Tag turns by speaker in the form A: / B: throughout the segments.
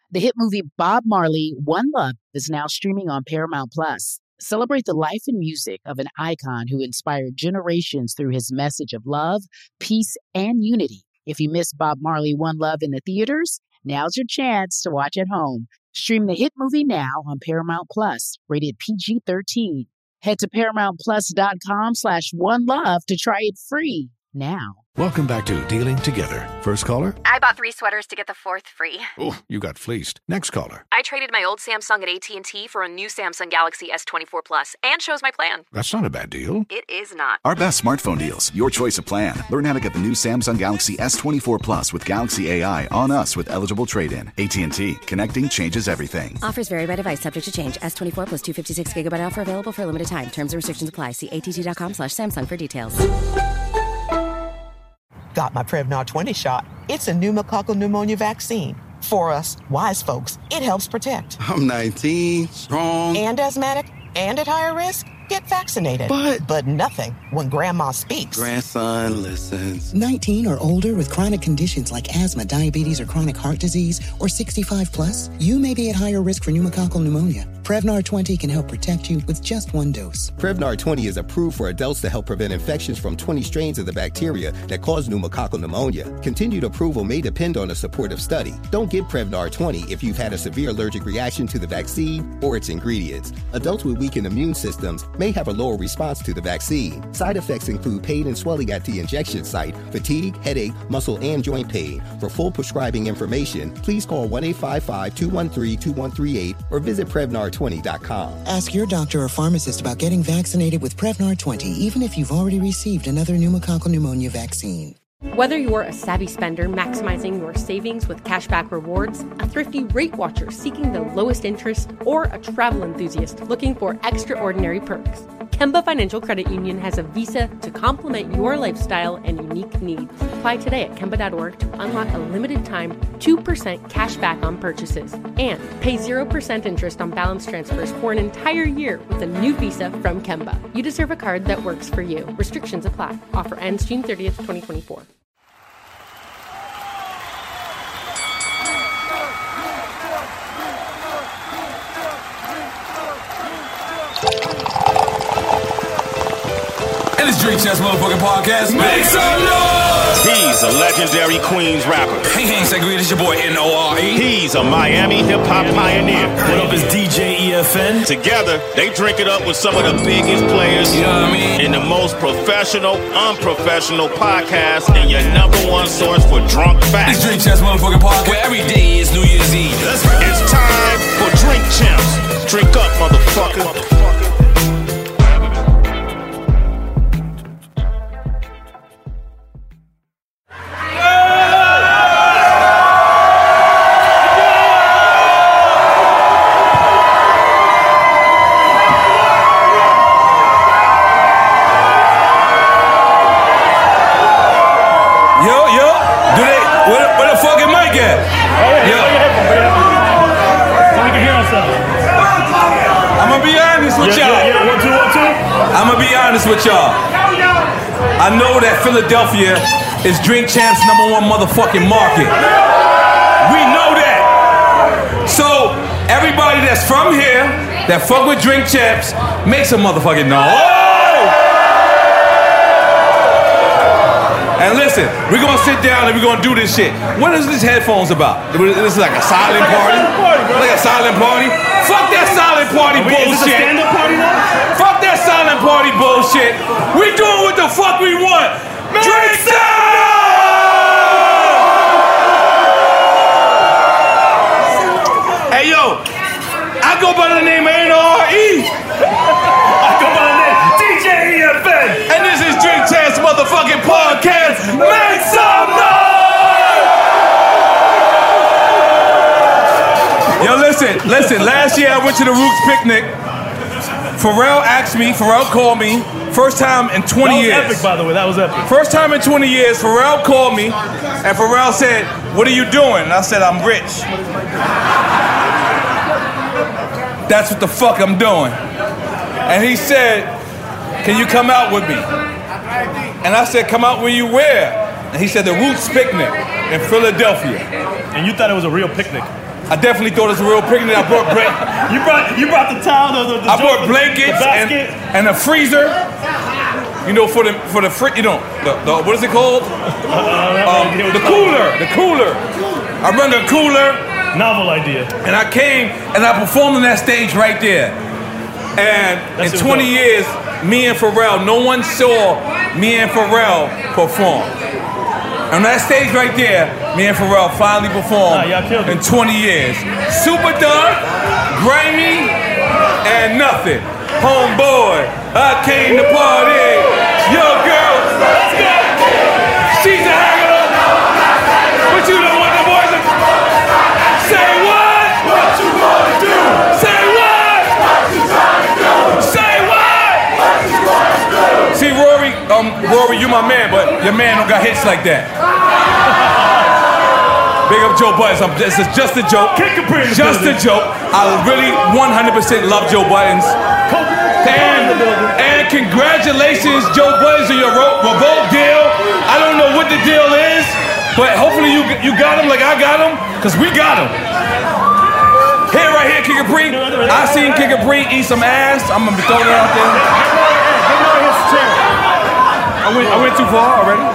A: The hit movie Bob Marley, One Love is now streaming on Paramount Plus. Celebrate the life and music of an icon who inspired generations through his message of love, peace, and unity. If you missed Bob Marley, One Love in the theaters, now's your chance to watch at home. Stream the hit movie now on Paramount Plus, rated PG-13. Head to ParamountPlus.com/OneLove to try it free now.
B: Welcome back to Dealing Together. First caller?
C: I bought 3 sweaters to get the 4th free.
B: Oh, you got fleeced. Next caller.
C: I traded my old Samsung at AT&T for a new Samsung Galaxy S24 Plus and chose my plan.
B: That's not a bad deal.
C: It is not.
D: Our best smartphone deals. Your choice of plan. Learn how to get the new Samsung Galaxy S24 Plus with Galaxy AI on us with eligible trade-in. AT&T. Connecting changes everything.
E: Offers vary by device. Subject to change. S24 plus 256 gigabyte offer available for a limited time. Terms and restrictions apply. See att.com/Samsung for details.
F: Got my Prevnar 20 shot. It's a pneumococcal pneumonia vaccine. For us, wise folks, it helps protect.
G: I'm 19, strong.
F: And asthmatic, and at higher risk. Get vaccinated. But nothing when grandma speaks.
G: Grandson listens.
H: 19 or older with chronic conditions like asthma, diabetes, or chronic heart disease, or 65 plus, you may be at higher risk for pneumococcal pneumonia. Prevnar 20 can help protect you with just one dose.
I: Prevnar 20 is approved for adults to help prevent infections from 20 strains of the bacteria that cause pneumococcal pneumonia. Continued approval may depend on a supportive study. Don't get Prevnar 20 if you've had a severe allergic reaction to the vaccine or its ingredients. Adults with weakened immune systems may have a lower response to the vaccine. Side effects include pain and swelling at the injection site, fatigue, headache, muscle, and joint pain. For full prescribing information, please call 1-855-213-2138 or visit Prevnar20.com.
H: Ask your doctor or pharmacist about getting vaccinated with Prevnar 20, even if you've already received another pneumococcal pneumonia vaccine.
J: Whether you're a savvy spender maximizing your savings with cashback rewards, a thrifty rate watcher seeking the lowest interest, or a travel enthusiast looking for extraordinary perks, Kemba Financial Credit Union has a visa to complement your lifestyle and unique needs. Apply today at Kemba.org to unlock a limited-time 2% cash back on purchases and pay 0% interest on balance transfers for an entire year with a new visa from Kemba. You deserve a card that works for you. Restrictions apply. Offer ends June 30th, 2024.
K: And it's Drink Champs motherfucking podcast. Make some noise!
L: He's a legendary Queens rapper.
K: Hey, Segreed, it's your boy N.O.R.E.
L: He's a Miami hip-hop pioneer.
K: What up, is DJ EFN?
L: Together, they drink it up with some of the biggest players,
K: you know what I mean,
L: in the most professional, unprofessional podcast, and your number one source for drunk facts.
K: It's Drink Champs motherfucking podcast, where every day is New Year's Eve. Let's go.
L: It's time for Drink Champs. Drink up, motherfucker.
K: With y'all, I know that Philadelphia is Drink Champs' #1 motherfucking market. We know that. So everybody that's from here that fuck with Drink Champs, make some motherfucking noise. And listen, we're gonna sit down and we're gonna do this shit. What is this headphones about? This is like a silent party? Like a silent party? Fuck that silent party bullshit. Is this a stand-up party now? Fuck that silent party bullshit. We doing what the fuck we want. Drink some! Hey yo, I go by the name of N.O.R.E. I go by the name DJ EFN. And this is Drink Champs motherfucking podcast. Make some noise! Yo, listen. Last year I went to the Roots picnic. Pharrell called me, first time in 20 years. That was epic, by the way, that was epic. First time in 20 years, Pharrell called me, and Pharrell said, "What are you doing?" And I said, "I'm rich." That's what the fuck I'm doing. And he said, "Can you come out with me?" And I said, "Come out with you where?" And he said, "The Roots picnic in Philadelphia."
M: And you thought it was a real picnic?
K: I definitely thought it was a real picnic. I brought
M: You brought the towel,
K: I brought blankets and a freezer. You know, for the what is it called? The cooler. I run the cooler.
M: Novel idea.
K: And I came and I performed on that stage right there. And in 20 years, me and Pharrell, no one saw me and Pharrell perform. On that stage right there, me and Pharrell finally performed in 20 years. Super dark, grimy, and nothing. Homeboy, I came to party. Yo, girl, she's a hanger. But you don't want the boys to say what? What you gonna do? Say what? What you gonna do? Say what? What you gonna do? See, Rory, you my man, but your man don't got hits like that. Big up Joe Buttons. This is just a joke. Just a joke. I really 100% love Joe Buttons. And congratulations, Joe Buttons, on your Revolt deal. I don't know what the deal is, but hopefully you got him like I got him, because we got him. Here, right here, King Capri. I seen King Capri eat some ass. I'm going to be throwing it out there. I went too far already.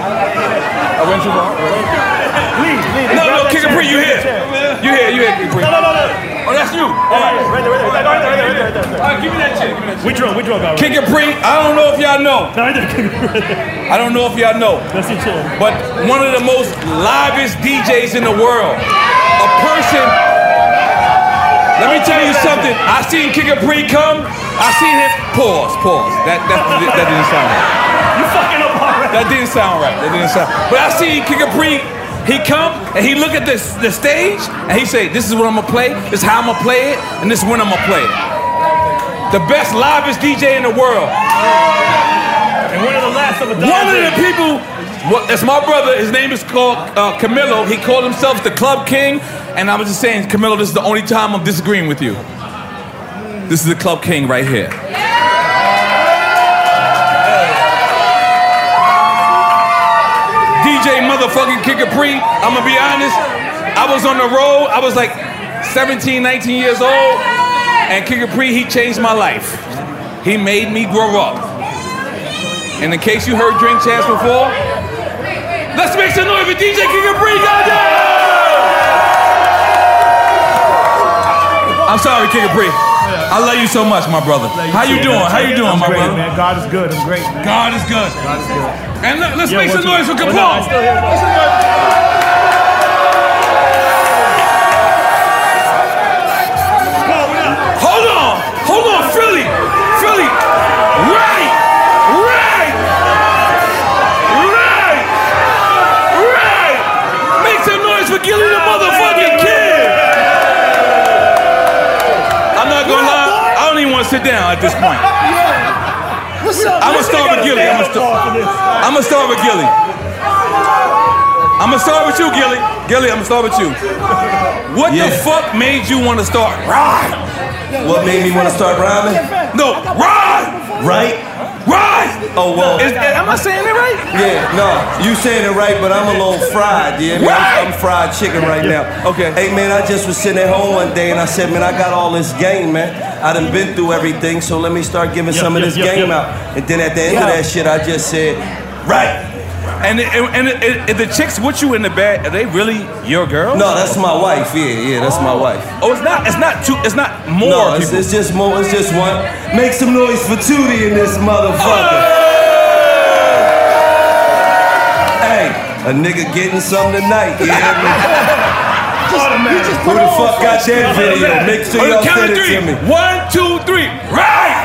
K: Leave. No, King Capri, you here. You here, King Capri. No. Oh, that's you. Right there. All right, give me that chair. We drunk, already. King Capri, I don't know if y'all know. I don't know if y'all know.
M: That's your chair.
K: But one of the most livest DJs in the world. A person. Let me tell you something. I seen King Capri come. I seen him. Pause. That didn't sound right.
M: You fucking up already.
K: That didn't sound right. But I seen King Capri. He come and he look at the stage and he say, "This is what I'm gonna play. This is how I'm gonna play it, and this is when I'm gonna play it." The best, livest DJ in the world.
M: And one of the last of a
K: One of the people. It's my brother. His name is called Camilo. He called himself the Club King, and I was just saying, Camilo, this is the only time I'm disagreeing with you. This is the Club King right here. DJ motherfucking King Capri, I'm gonna be honest, I was on the road, I was like 17, 19 years old, and King Capri, he changed my life. He made me grow up. And in case you heard Drink Champs before, let's make some noise for DJ King Capri, goddamn! I'm sorry, King Capri. I love you so much, my brother. How you doing? My brother?
N: Man, God is good. I'm great, man.
K: God is good. And let's make some noise for Capone. Hold on, Philly. Right. Make some noise for Gilly the motherfucking kid. I'm not gonna lie. I don't even want to sit down at this point. I'm gonna start with Gilly. I'm gonna start with Gilly. I'm gonna start with you, Gilly. Gilly, I'm gonna start with you. What the fuck made you want to start rhyme?
O: What made me want to start rhyming?
K: No, rhyme!
O: Right? Oh, well.
K: Am I saying it right?
O: Yeah, no, you saying it right, but I'm a little fried, yeah?
K: Right.
O: I'm fried chicken right now.
K: Okay.
O: Hey, man, I just was sitting at home one day and I said, man, I got all this game, man. I done been through everything, so let me start giving some of this game out. And then at the end of that shit, I just said, right.
K: And the chicks with you in the bed, are they really your girls?
O: No, that's my wife. Yeah, that's my wife.
K: Oh, it's not more.
O: No, it's just more. It's just one. Make some noise for Tootie in this motherfucker. Hey, a nigga getting some tonight. You hear me? Who the fuck got that video? Make sure y'all send it to me.
K: 1, 2, 3, right!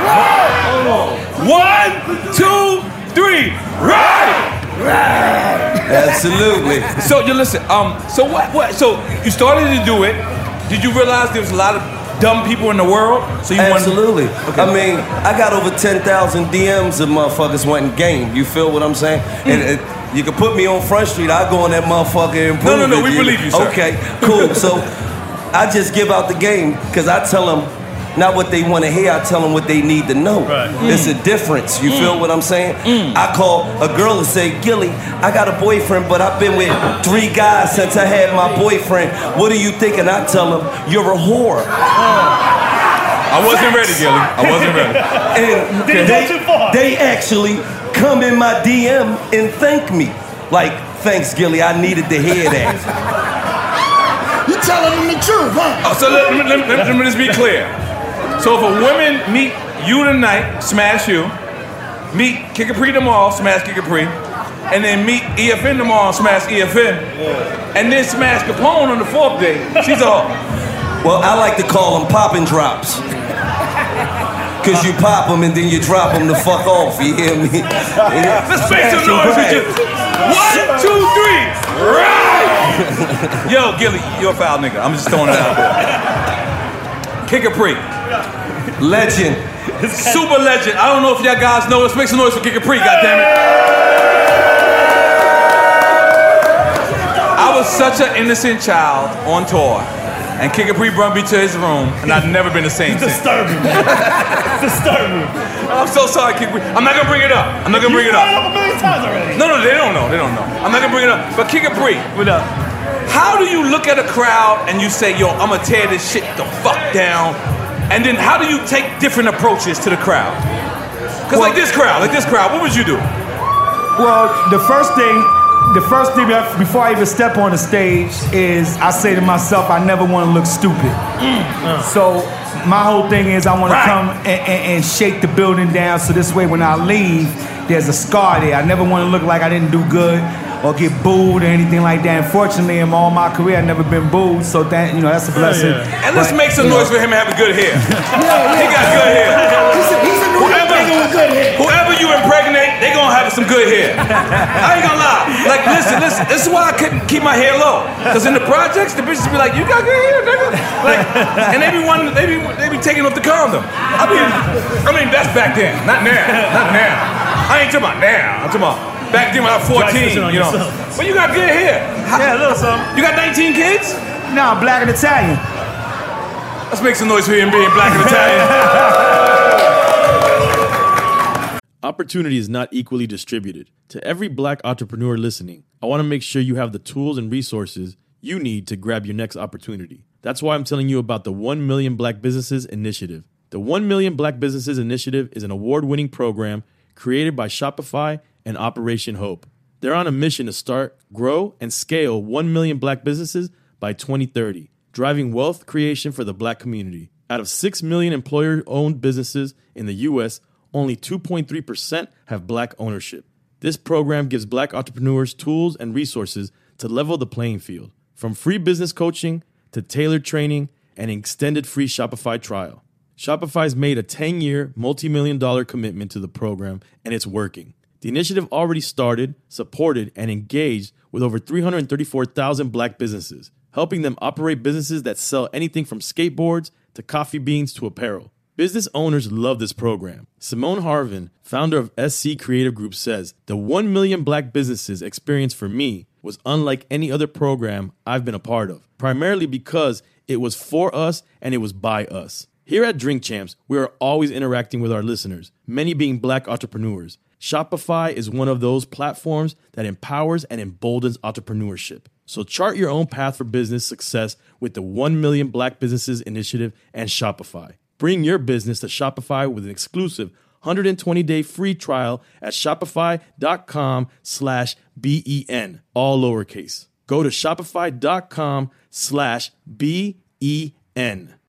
K: 1, 2, 3, right!
O: Absolutely.
K: So you listen. So what? So you started to do it. Did you realize there was a lot of dumb people in the world? So you
O: Absolutely.
K: Okay.
O: I mean, I got over 10,000 DMs of motherfuckers wanting game. You feel what I'm saying? And you can put me on Front Street. I go on that motherfucker and prove
K: No, we believe you, sir.
O: Okay, cool. So I just give out the game because I tell them not what they want to hear. I tell them what they need to know. It's a difference. You feel what I'm saying? I call a girl and say, Gilly, I got a boyfriend, but I've been with 3 guys since I had my boyfriend. What do you think? And I tell them, you're a whore.
K: I wasn't ready, Gilly. I wasn't ready.
O: And
M: Didn't go too far.
O: they actually come in my DM and thank me. Like, thanks, Gilly. I needed to hear that.
N: You telling them the truth, huh?
K: Oh, so let me just be clear. So if a woman meet you tonight, smash you, meet Kid Capri tomorrow, smash Kid Capri, and then meet EFN tomorrow, smash EFN, and then smash Capone on the 4th day, she's all.
O: Well, I like to call them popping drops. Cause you pop them and then you drop them the fuck off, you hear me?
K: Let's make some noise with you. 1, 2, 3, right! Yo, Gilly, you're a foul nigga. I'm just throwing it out there. Kid Capri.
O: Legend.
K: Super legend. I don't know if y'all guys know. Let's make some noise for Kid Capri, goddammit. I was such an innocent child on tour. And Kid Capri brought me to his room, and I've never been the same since.
M: Disturbing, man. Disturbing.
K: I'm so sorry, Kid Capri. I'm not gonna bring it up. I'm not gonna bring it up.
M: You brought it up a million times already.
K: No, they don't know. They don't know. I'm not gonna bring it up. But Kid Capri,
M: what up?
K: How do you look at a crowd and you say, yo, I'm gonna tear this shit the fuck down? And then how do you take different approaches to the crowd? Because like this crowd, what would you do?
P: Well, the first thing before I even step on the stage is I say to myself, I never want to look stupid. So my whole thing is I want to come and shake the building down so this way when I leave, there's a scar there. I never want to look like I didn't do good or get booed or anything like that. Unfortunately, in all my career, I've never been booed, so that, that's a blessing.
K: Yeah. And let's make some noise for him having good hair. He got good hair.
N: He's a new nigga with good hair.
K: Whoever you impregnate, they gonna have some good hair. I ain't gonna lie. Like, listen, this is why I couldn't keep my hair low. Because in the projects, the bitches be like, you got good hair, nigga. Like, and they be taking off the condom. I mean, that's back then. Not now. I ain't talking about now. I'm talking about back then when I was 14, you know. But you got good hair.
P: Yeah, a little something.
K: You got 19 kids?
P: No, I'm black and Italian.
K: Let's make some noise for him being black and Italian.
Q: Opportunity is not equally distributed. To every black entrepreneur listening, I want to make sure you have the tools and resources you need to grab your next opportunity. That's why I'm telling you about the 1 Million Black Businesses Initiative. The 1 Million Black Businesses Initiative is an award-winning program created by Shopify and Operation Hope. They're on a mission to start, grow, and scale 1 million black businesses by 2030, driving wealth creation for the black community. Out of 6 million employer-owned businesses in the U.S., only 2.3% have black ownership. This program gives black entrepreneurs tools and resources to level the playing field, from free business coaching to tailored training and an extended free Shopify trial. Shopify's made a 10-year, multi-million-dollar commitment to the program, and it's working. The initiative already started, supported, and engaged with over 334,000 black businesses, helping them operate businesses that sell anything from skateboards to coffee beans to apparel. Business owners love this program. Simone Harvin, founder of SC Creative Group, says, the 1 million black businesses experience for me was unlike any other program I've been a part of, primarily because it was for us and it was by us. Here at Drink Champs, we are always interacting with our listeners, many being black entrepreneurs. Shopify is one of those platforms that empowers and emboldens entrepreneurship. So chart your own path for business success with the 1 Million Black Businesses Initiative and Shopify. Bring your business to Shopify with an exclusive 120-day free trial at shopify.com/BEN, all lowercase. Go to shopify.com/BEN.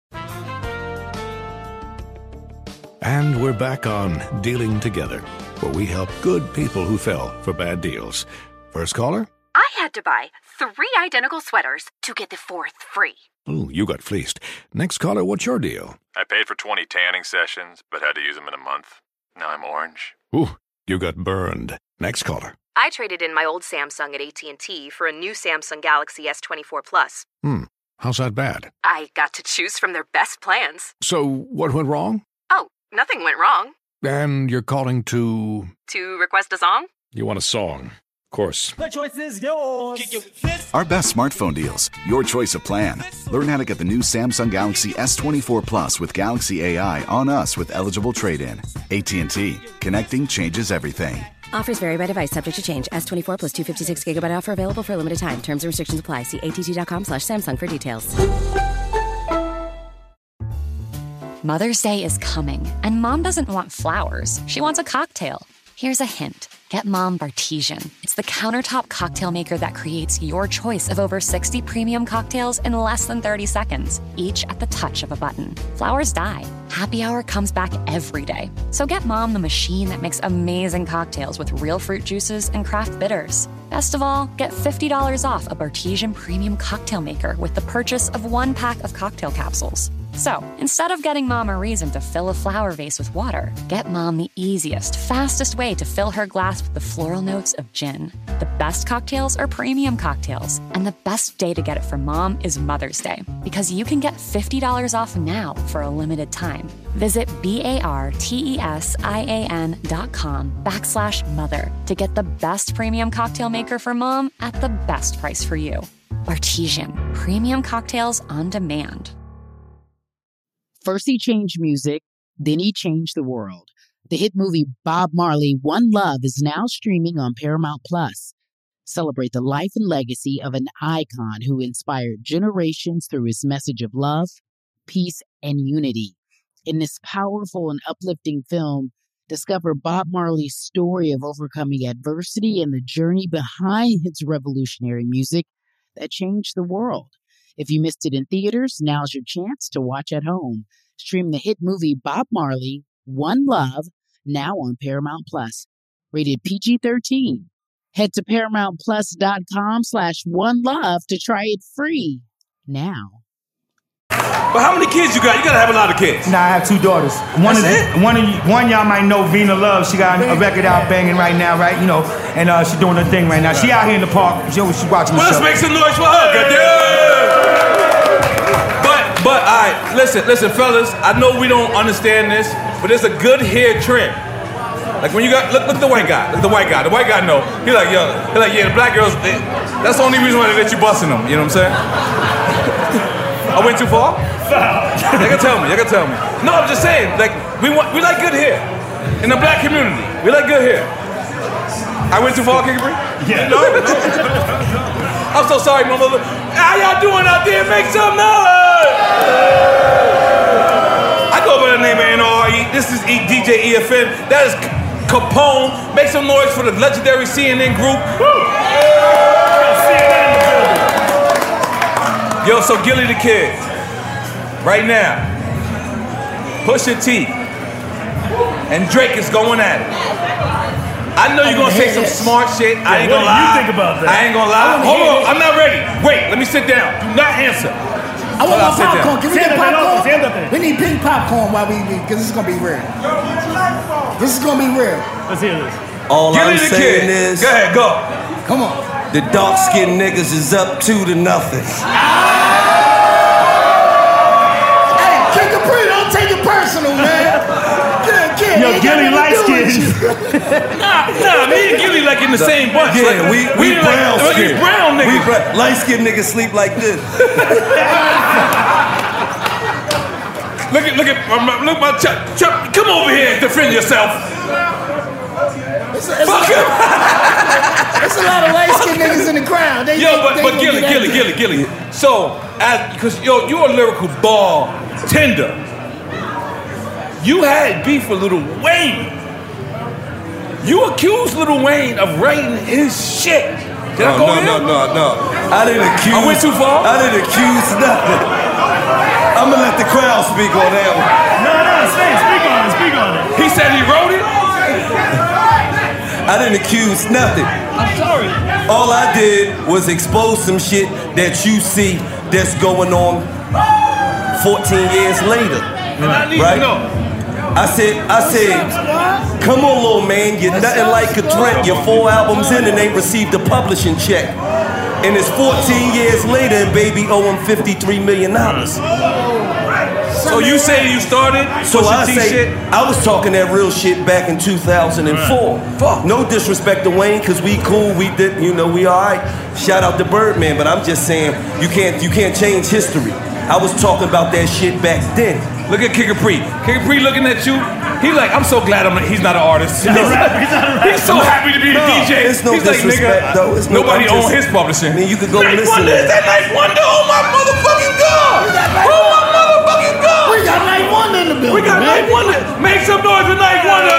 B: And we're back on Dealing Together, where we help good people who fell for bad deals. First caller?
C: I had to buy 3 identical sweaters to get the 4th free.
B: Oh, you got fleeced. Next caller, what's your deal?
R: I paid for 20 tanning sessions, but had to use them in a month. Now I'm orange.
B: Ooh, you got burned. Next caller.
C: I traded in my old Samsung at AT&T for a new Samsung Galaxy S24 Plus.
B: How's that bad?
C: I got to choose from their best plans.
B: So, what went wrong?
C: Oh, nothing went wrong.
B: And you're calling to...
C: To request a song?
B: You want a song? course.
M: The choice is yours.
D: Our best smartphone deals. Your choice of plan. Learn how to get the new Samsung Galaxy S24 Plus with Galaxy AI on us with eligible trade-in. AT&T. Connecting changes everything.
E: Offers vary by device, subject to change. S24 plus 256 gigabyte offer available for a limited time. Terms and restrictions apply. See att.com/Samsung for details.
S: Mother's Day is coming, and Mom doesn't want flowers. She wants a cocktail. Here's a hint. Get Mom Bartesian. It's the countertop cocktail maker that creates your choice of over 60 premium cocktails in less than 30 seconds, each at the touch of a button. Flowers die. Happy Hour comes back every day. So get Mom the machine that makes amazing cocktails with real fruit juices and craft bitters. Best of all, get $50 off a Bartesian premium cocktail maker with the purchase of 1 pack of cocktail capsules. So, instead of getting Mom a reason to fill a flower vase with water, get Mom the easiest, fastest way to fill her glass with the floral notes of gin. The best cocktails are premium cocktails, and the best day to get it for Mom is Mother's Day, because you can get $50 off now for a limited time. Visit BARTESIAN.com/mother to get the best premium cocktail maker for Mom at the best price for you. Bartesian, premium cocktails on demand.
A: First he changed music, then he changed the world. The hit movie Bob Marley, One Love is now streaming on Paramount Plus. Celebrate the life and legacy of an icon who inspired generations through his message of love, peace, and unity. In this powerful and uplifting film, discover Bob Marley's story of overcoming adversity and the journey behind his revolutionary music that changed the world. If you missed it in theaters, now's your chance to watch at home. Stream the hit movie Bob Marley, One Love, now on Paramount Plus. Rated PG-13. Head to ParamountPlus.com/OneLove to try it free now.
K: But how many kids you got? You gotta have a lot of kids.
P: Nah, I have 2 daughters. One y'all might know, Vina Love. She got a record out banging right now, right? You know, and she's doing her thing right now. She out here in the park. She's watching the show.
K: Let's make some noise for her. Goddamn. But all right, listen, fellas. I know we don't understand this, but it's a good hair trim. Like when you got look the white guy. Look the white guy. The white guy know. He like, yeah, the black girls. That's the only reason why they let you busting them. You know what I'm saying? I went too far? They can tell me. No, I'm just saying, like, we like good hair. In the black community, we like good hair. I went too far, King Bree? Yeah. No? I'm so sorry, my mother. How y'all doing out there? Make some noise! I go by the name of NRE. This is DJ EFN. That is Capone. Make some noise for the legendary CNN group. Yo, so Gilly the Kid, right now, Pusha T and Drake is going at it. I know you're gonna say some smart shit. I ain't gonna lie.
M: What do you think about that?
K: I ain't gonna lie. Hold on, I'm not ready. Wait, let me sit down. Do not answer.
N: I want my popcorn. Can we get popcorn? We need pink popcorn while because this is gonna be real. This is gonna be real.
M: Let's hear this.
O: All I'm saying is,
K: go ahead, go.
N: Come on.
O: The dark-skinned niggas is up 2-0.
N: Hey, King Capri, don't take it personal, man. Kid,
P: yo, Gilly light skinned.
K: Nah, me and Gilly like in the same bunch.
O: Yeah,
K: like,
O: we brown skin.
K: Brown niggas.
O: Light-skinned niggas sleep like this.
K: Look my Chuck. Come over here and defend yourself. Fuck him.
N: There's a lot of light-skinned niggas in the crowd.
K: But Gilly. So, because you're a lyrical bartender. You had beef with Lil Wayne. You accused Lil Wayne of writing his shit. Did I go in?
O: No. I didn't accuse.
K: I went too far?
O: I didn't accuse nothing. I'm gonna let the crowd speak on that one.
M: No, speak on it.
K: He said he wrote it?
O: I didn't accuse nothing.
M: I'm sorry.
O: All I did was expose some shit that you see that's going on 14 years later.
K: And I need to know.
O: I said, come on, little man, you're nothing like a Trent. You're 4 albums in and ain't received a publishing check. And it's 14 years later and baby owe him $53 million.
L: So you say you started?
O: So I say
L: shit?
O: I was talking that real shit back in 2004. Fuck. No disrespect to Wayne, cause we cool. We did, you know, we all right. Shout out to Birdman, but I'm just saying you can't change history. I was talking about that shit back then.
L: Look at Kick Capri. Kick Capri looking at you. He like, I'm so glad he's not an artist. He's so happy to be a DJ.
O: It's no
L: he's
O: disrespect,
L: like, nigga,
O: though. It's no,
L: nobody owns his publishing.
O: I mean, you could go
L: Knife
O: listen.
L: Wonder, is that Knife Wonder? Oh my motherfucking God! Oh my motherfucking God!
N: We got Knife Wonder in the building.
L: We got Knife Wonder. Make some noise for Knife Wonder.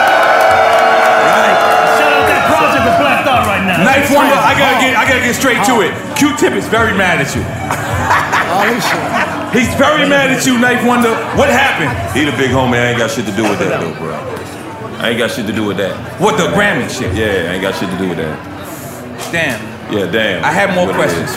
M: Shout out that project with Black Thought right now.
L: Knife Wonder, I gotta get straight to it. Q-Tip is very mad at you. He's very mad at you, Knife Wonder. What happened?
T: He the big homie. I ain't got shit to do with that, though, bro. I ain't got shit to do with that.
L: What, the Grammy shit?
T: Yeah, I ain't got shit to do with that.
L: Damn.
T: Yeah, damn.
L: I have more questions.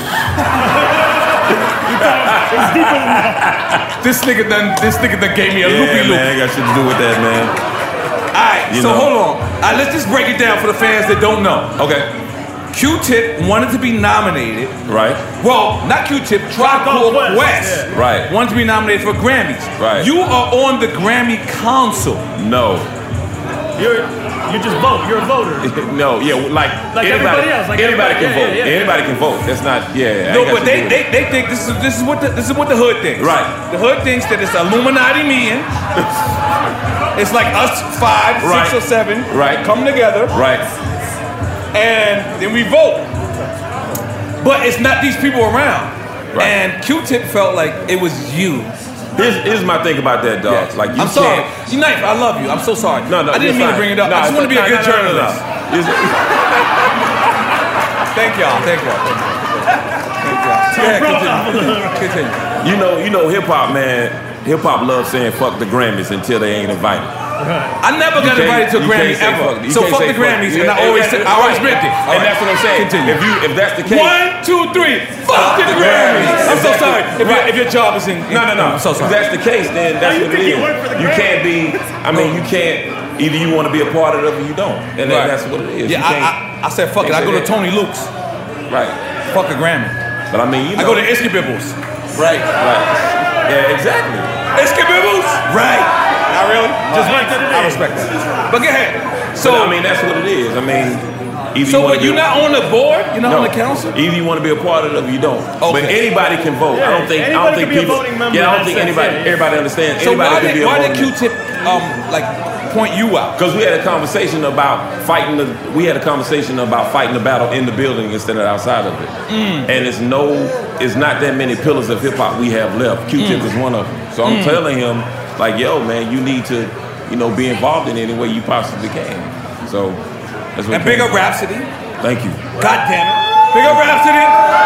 L: This nigga done gave me a loopy loop.
T: Man, I ain't got shit to do with that, man.
L: Alright, so hold on. Alright, let's just break it down for the fans that don't know.
T: Okay.
L: Q-Tip wanted to be nominated.
T: Right.
L: Well, not Q-Tip, Tribe Called Quest.
T: Right.
L: Wanted to be nominated for Grammys.
T: Right.
L: You are on the Grammy Council.
T: No.
M: You just vote. You're a voter.
T: No, yeah, like
M: everybody else. Like
T: anybody can vote.
M: Yeah.
T: Anybody can vote. That's not. Yeah.
L: No, but they think this is what the hood thinks.
T: Right.
L: The hood thinks that it's an Illuminati meeting. It's like us 5, 6, or 7.
T: Right.
L: Come together.
T: Right.
L: And then we vote. But it's not these people around. Right. And Q-Tip felt like it was you.
T: Here's my thing about that, dog.
L: Yes.
T: Like
L: I'm sorry. Knife, I love you. I'm so sorry.
T: No,
L: I didn't mean to bring it up. I just want to be a good journalist. Thank y'all.
T: Continue. You know, hip hop, man. Hip hop loves saying fuck the Grammys until they ain't invited.
L: I never got invited to a Grammy ever. So fuck the Grammys, and I always meant it.
T: And that's what I'm saying.
L: Continue.
T: If that's the case.
L: 1, 2, 3. Fuck the Grammys. I'm so sorry. If your job is in.
T: No.
L: I'm so sorry.
T: If that's the case, then that's what it is. You can't be. I mean, you can't. Either you want to be a part of it or you don't, and that's what it is.
L: Yeah, I said fuck it. I go to Tony Luke's.
T: Right.
L: Fuck a Grammy.
T: But I mean, you know.
L: I go to Iskabibbles.
T: Right. Yeah, exactly.
L: Iskabibbles. Right. Not really. Just like that. I respect that. But go ahead. So
T: I mean, that's what it is. I mean, either
L: so you're not on the board. You're not on the council.
T: Either you want to be a part of it or you don't. Okay. But anybody can vote.
M: Yeah,
T: I don't think people. Everybody understands.
L: So
T: anybody can be a
L: why
T: voting
L: did Q-Tip point you out?
T: Because we had a conversation about fighting the battle in the building instead of outside of it. And it's not that many pillars of hip hop we have left. Q-Tip is one of them. So I'm telling him, like, yo, man, you need to, be involved in any way you possibly can. So that's what.
L: And big up Rhapsody.
T: Thank you.
L: God damn it. Big up Rhapsody.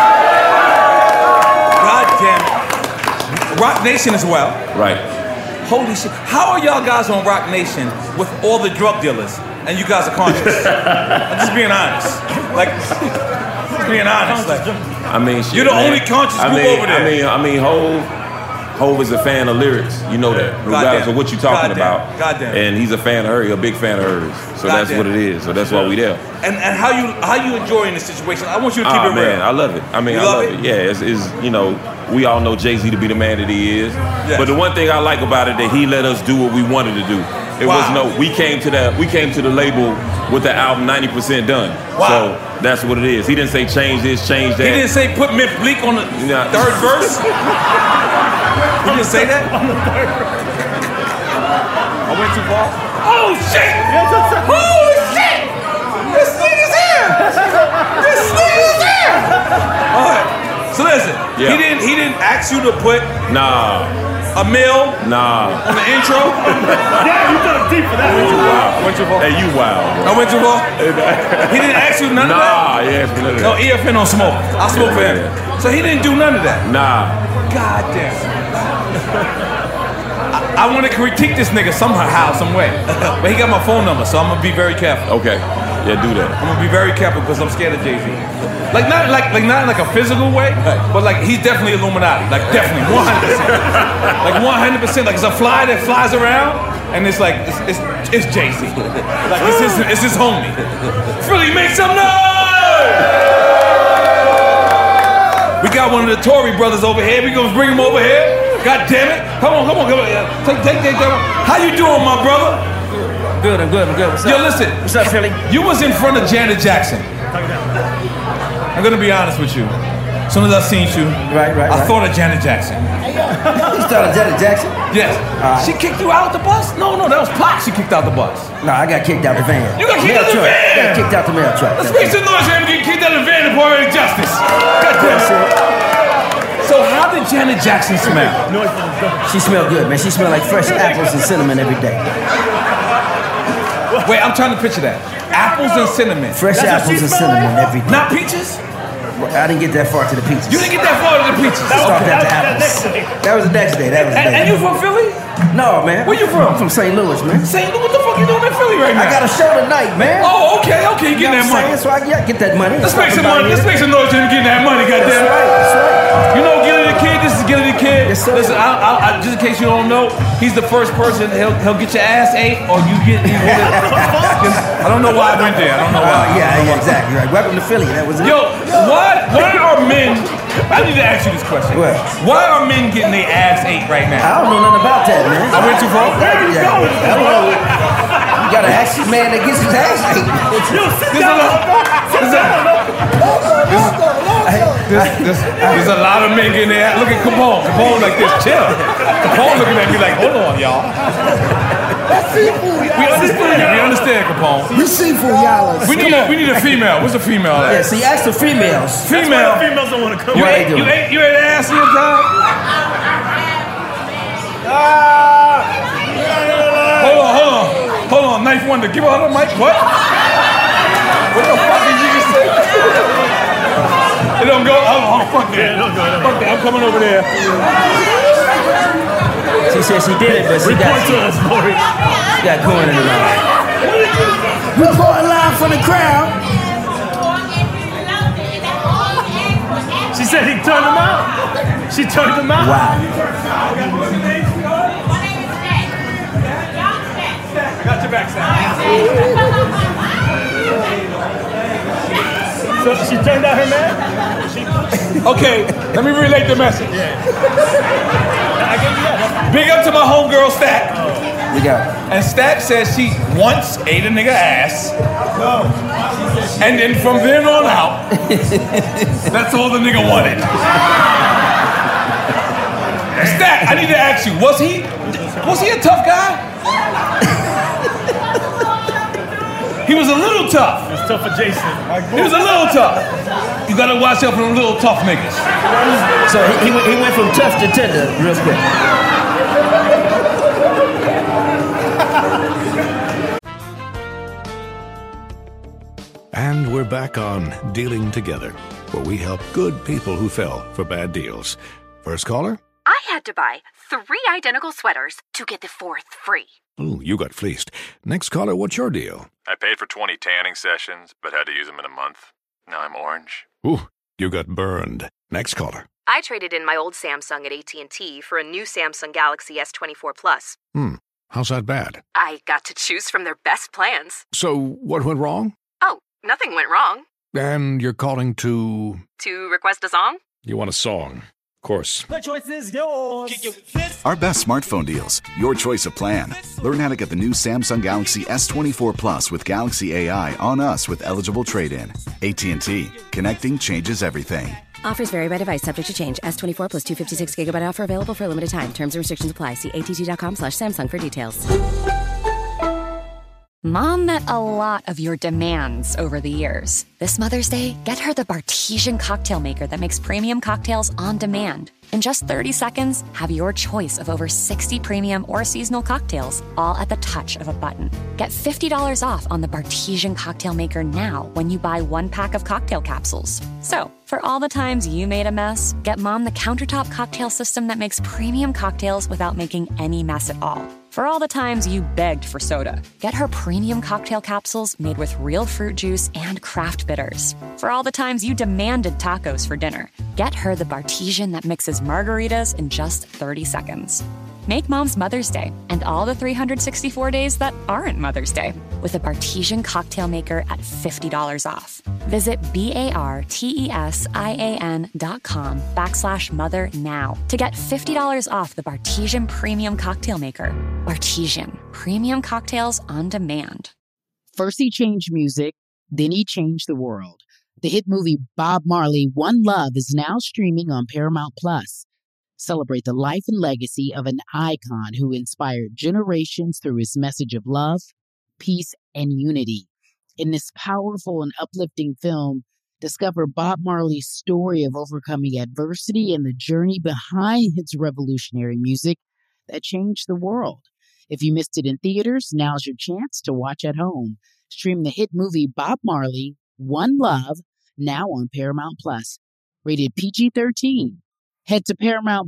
L: God damn it. Rock Nation as well.
T: Right.
L: Holy shit. How are y'all guys on Rock Nation with all the drug dealers and you guys are conscious? I'm just being honest. Like, just being honest. Like,
T: I mean, shit,
L: you're the only conscious group over there.
T: I mean, Hov is a fan of lyrics. You know that. Regardless of what you're talking about.
L: Goddamn.
T: And he's a fan of her. He's a big fan of hers. So that's what it is. So that's why we there.
L: And how you enjoying the situation? I want you to keep it real.
T: Man, I love it. I mean, I love it. Yeah, it's we all know Jay-Z to be the man that he is. Yes. But the one thing I like about it that he let us do what we wanted to do. It was we came to the label with the album 90% done. Wow. So that's what it is. He didn't say change this, change that.
L: He didn't say put Myth Bleak on the third verse. He didn't say that? On the third verse. I went too far. Oh shit! Holy shit! This nigga's here! This nigga's here! All right. So listen, he didn't ask you to put a mill on the intro.
M: Yeah, you dug deep for that.
T: I went too far. Hey, you wild, bro.
L: I went too far. He didn't ask you none of that.
T: Nah, he asked me none of that.
L: No, EFN don't smoke. I smoke for him. So he didn't do none of that.
T: Nah.
L: God damn. I want to critique this nigga somehow, some way. But he got my phone number, so I'm gonna be very careful.
T: Okay. Yeah, do that.
L: I'm gonna be very careful because I'm scared of Jay-Z. Like not in like a physical way, but like he's definitely Illuminati. Like definitely 100%. Like 100%. Like it's a fly that flies around, and it's like it's Jay-Z. Like it's his homie. Philly, make some noise! We got one of the Tory brothers over here. We gonna bring him over here.
K: God damn it. Come on. Take that. How you doing, my brother?
U: Good, I'm good. What's up?
K: Yo, listen.
U: What's up, Philly?
K: You was in front of Janet Jackson. I'm gonna be honest with you. As soon as I seen you, I thought of Janet Jackson.
U: You thought of Janet Jackson?
K: Yes. She kicked you out the bus? No, that was Pac. She kicked out the bus.
U: No, I got kicked out the van.
K: You got kicked out the van?
U: I got kicked out the mail truck.
K: Let's make some noise for him getting kicked out of the van and poetic justice. God damn it. So how did Janet Jackson smell?
U: She smelled good, man. She smelled like fresh apples and cinnamon every day.
K: Wait, I'm trying to picture that. Apples and cinnamon.
U: Fresh apples and cinnamon every day.
K: Not peaches?
U: I didn't get that far to the peaches.
K: You didn't get that far to the peaches.
U: Stopped at the apples. That was the next day.
K: And you from Philly?
U: No, man.
K: Where you from?
U: I'm from St. Louis, man.
K: St. Louis? What the fuck you doing in Philly right now?
U: I got a show tonight, man.
K: Oh, okay. You getting that money.
U: So I get that money.
K: Let's make some money. Let's make some noise for him getting that money, goddamn.
U: That's right.
K: You know Gilly the Kid? This is Gilly the Kid.
U: Yes, sir.
K: Listen, I, just in case you don't know, he's the first person he'll get your ass ate or you get. I don't know why I went there. I don't know why.
U: Yeah, exactly right. Welcome to Philly. That was it.
K: Yo, why are men? I need to ask you this question.
U: What?
K: Why are men getting their ass ate right now?
U: I don't know nothing about that, man.
K: I went too far.
U: You gotta ask the man that gets his ass ate.
K: There's a lot of men getting their ass. Look at Capone. Capone like this. Chill. Capone looking at me like, hold on, y'all. We understand, Capone.
N: We seafood, y'all.
K: We need a female. What's a female?
U: Yeah, see, ask the females.
K: Female.
M: Females don't want to come.
K: You ate ass your time? Hold on. Knife Wonder. Give her the mic. What? What the fuck did you just say? It don't go. Oh, fuck that. Fuck that. I'm coming over there.
U: She said she did it, but she got corn in her mouth.
N: Reporting live from the crowd.
M: She said he turned him out. She turned him out.
U: Wow.
K: I got your back, Sam.
M: So she turned out her man?
K: Okay, let me relate the message. Big up to my homegirl Stack.
U: We got it.
K: And Stack says she once ate a nigga ass. And then from then on out, that's all the nigga wanted. Stack, I need to ask you, was he a tough guy? He was a little tough.
M: It's tough for Jason.
K: He was a little tough. You gotta watch out for them little tough niggas.
U: So he went from tough to tender real quick.
B: And we're back on Dealing Together, where we help good people who fell for bad deals. First caller?
C: I had to buy 3 identical sweaters to get the 4th free.
B: Ooh, you got fleeced. Next caller, what's your deal?
R: I paid for 20 tanning sessions, but had to use them in a month. Now I'm orange.
B: Ooh, you got burned. Next caller.
C: I traded in my old Samsung at AT&T for a new Samsung Galaxy S24 Plus.
B: How's that bad?
C: I got to choose from their best plans.
B: So, what went wrong?
C: Oh, nothing went wrong.
B: And you're calling to...
C: To request a song?
B: You want a song. Of course.
M: The choice is yours.
D: Our best smartphone deals. Your choice of plan. Learn how to get the new Samsung Galaxy S24 Plus with Galaxy AI on us with eligible trade-in. AT&T. Connecting changes everything.
E: Offers vary by device, subject to change. S24 plus 256 gigabyte offer available for a limited time. Terms and restrictions apply. See att.com/Samsung for details.
S: Mom met a lot of your demands over the years. This Mother's Day, get her the Bartesian cocktail maker that makes premium cocktails on demand. In just 30 seconds, have your choice of over 60 premium or seasonal cocktails, all at the touch of a button. Get $50 off on the Bartesian cocktail maker now when you buy 1 pack of cocktail capsules. So, for all the times you made a mess, get Mom the countertop cocktail system that makes premium cocktails without making any mess at all. For all the times you begged for soda, get her premium cocktail capsules made with real fruit juice and craft bitters. For all the times you demanded tacos for dinner, get her the Bartesian that mixes margaritas in just 30 seconds. Make Mom's Mother's Day and all the 364 days that aren't Mother's Day with a Bartesian cocktail maker at $50 off. Visit BARTESIAN.com/mother now to get $50 off the Bartesian Premium Cocktail Maker. Bartesian, premium cocktails on demand.
A: First he changed music, then he changed the world. The hit movie Bob Marley, One Love is now streaming on Paramount Plus. Celebrate the life and legacy of an icon who inspired generations through his message of love, peace, and unity. In this powerful and uplifting film, discover Bob Marley's story of overcoming adversity and the journey behind his revolutionary music that changed the world. If you missed it in theaters, now's your chance to watch at home. Stream the hit movie Bob Marley, One Love, now on Paramount Plus. Rated PG-13. Head to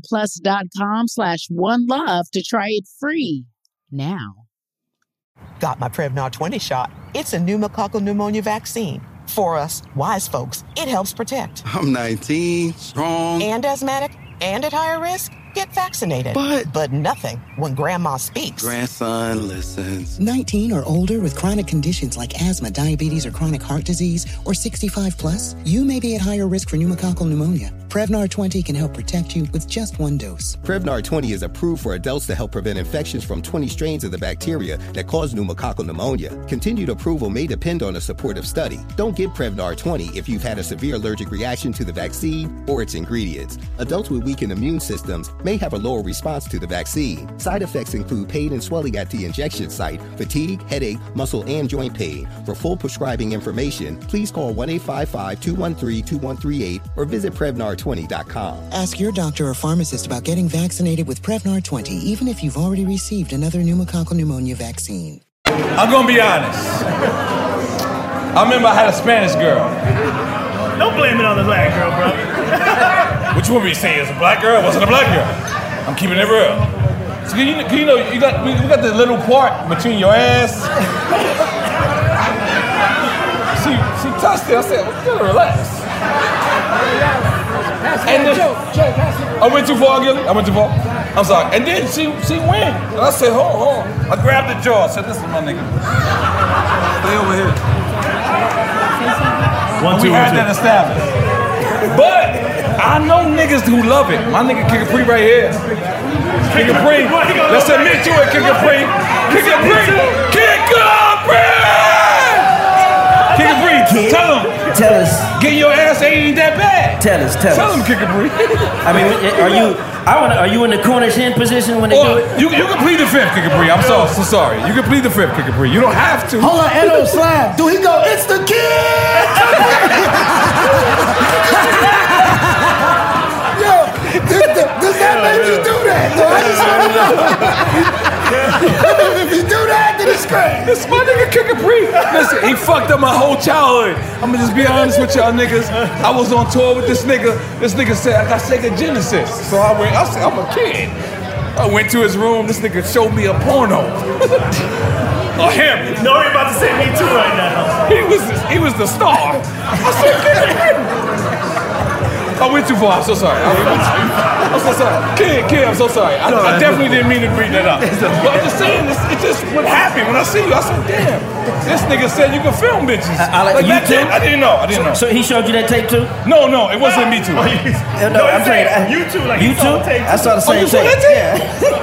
A: ParamountPlus.com/OneLove to try it free now.
F: Got my Prevnar 20 shot. It's a pneumococcal pneumonia vaccine. For us, wise folks, it helps protect.
G: I'm 19, strong.
F: And asthmatic, and at higher risk. Get vaccinated. But nothing when grandma speaks.
G: Grandson listens.
H: 19 or older with chronic conditions like asthma, diabetes, or chronic heart disease, or 65 plus, you may be at higher risk for pneumococcal pneumonia. Prevnar 20 can help protect you with just one dose.
I: Prevnar 20 is approved for adults to help prevent infections from 20 strains of the bacteria that cause pneumococcal pneumonia. Continued approval may depend on a supportive study. Don't get Prevnar 20 if you've had a severe allergic reaction to the vaccine or its ingredients. Adults with weakened immune systems may have a lower response to the vaccine. Side effects include pain and swelling at the injection site, fatigue, headache, muscle, and joint pain. For full prescribing information, please call 1-855-213-2138 or visit Prevnar20.com.
H: Ask your doctor or pharmacist about getting vaccinated with Prevnar 20, even if you've already received another pneumococcal pneumonia vaccine.
K: I'm gonna be honest. I remember I had a Spanish girl.
M: Don't blame it on the black girl, bro.
K: What you want me to say? It's a black girl? It wasn't a black girl. I'm keeping it real. So you know, we got the little part between your ass. She touched it. I said, well, you gotta relax. And then, I went too far, Gilly. I went too far. I'm sorry. And then she went. And I said, hold on. I grabbed the jaw. I said, listen, my nigga. Stay over here. We had that established. But I know niggas who love it. My nigga Kick Capri right here. Kick Capri. Let's admit to it, Kick Capri. Kick Capri. Kick Capri. Kick Capri. Tell him.
U: Tell us.
K: Getting your ass ain't that bad.
U: Tell us.
K: Tell him, Kick Capri.
U: I mean, are you in the Cornish hen position when they do it?
K: You can plead the fifth, Kick Capri. I'm so sorry. You can plead the fifth, Kick Capri. You don't have to.
N: Hold on, Edo Slab. Do he go, it's the kid? Yo, does that make you do that? No, I just want to know. If you do that, then it's great.
K: This my nigga Kick Capri. Listen, he fucked up my whole childhood. I'm gonna just be honest with y'all niggas. I was on tour with this nigga. This nigga said I got Sega Genesis. So I said, I'm a kid. I went to his room. This nigga showed me a porno. Of him.
M: No, you're about to say me too right now.
K: He was the star. I said, I went too far. I'm so sorry. I'm so sorry. Kid, I'm so sorry. I definitely didn't mean to bring that up. But I'm just saying, it just what happened when I see you. I said, damn, this nigga said you can film bitches.
U: Like you too?
K: I didn't know.
U: So he showed you that tape too?
K: No, it wasn't me too.
U: No, I'm saying
M: you too. Like
U: you too? I saw the same
K: tape.
U: Yeah.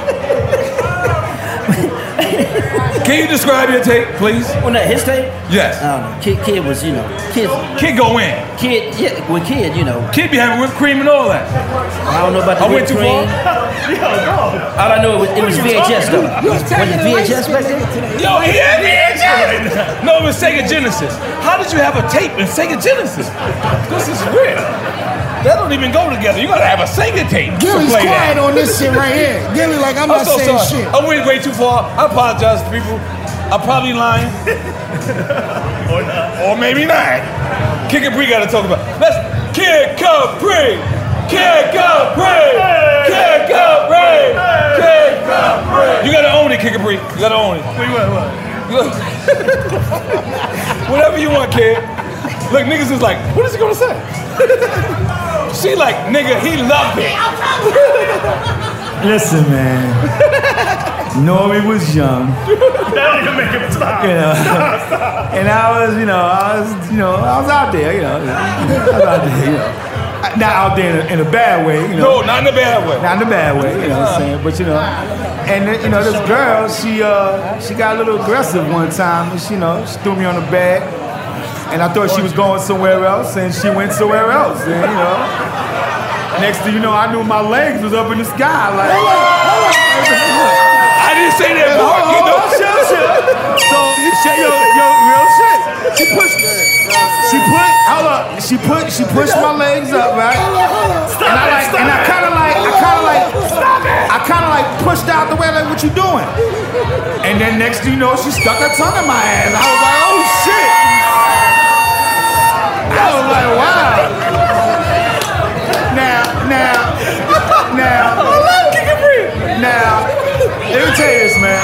K: Can you describe your tape, please?
U: Well, no, his tape?
K: Yes.
U: Kid was,
K: Kid go in.
U: Kid,
K: Kid be having whipped cream and all that.
U: I don't know about the whipped cream. All I know it was VHS though. Was it VHS back then?
K: Yo, he had VHS. No, it was Sega Genesis. How did you have a tape in Sega Genesis? This is weird. That don't even go together. You gotta have a Sega tape.
N: Gilly's quiet on this shit right here. Gilly, like, I'm not saying
K: shit. I went way too far. I apologize to people. I'm probably lying. or maybe not. Kick Capri gotta talk about. Let's Kick Capri! Kick Capri! Kick Capri! Kick Capri! You gotta own it, Kick Capri. You gotta own it.
M: Wait, what?
K: Whatever you want, kid. Look, niggas is like, what is he gonna say? She like, nigga, he loved it.
P: Listen, man. Nori was young.
M: That don't even make him stop.
P: You know,
M: Stop.
P: and I was out there, not out there in a bad way, you know.
K: No, not in a bad way.
P: Not in a bad way, you know what I'm saying? But and this girl, she got a little aggressive one time, and she threw me on the bed, and I thought she was going somewhere else, and she went somewhere else, and next thing you know, I knew my legs was up in the sky, like.
K: I didn't say that, boy.
P: Shit. So, real shit. She pushed my legs up, right? And I kind of like pushed out the way, like, what you doing? And then next thing you know, she stuck her tongue in my ass. I was like, oh shit. I was like, wow. Now, let me tell you this, man.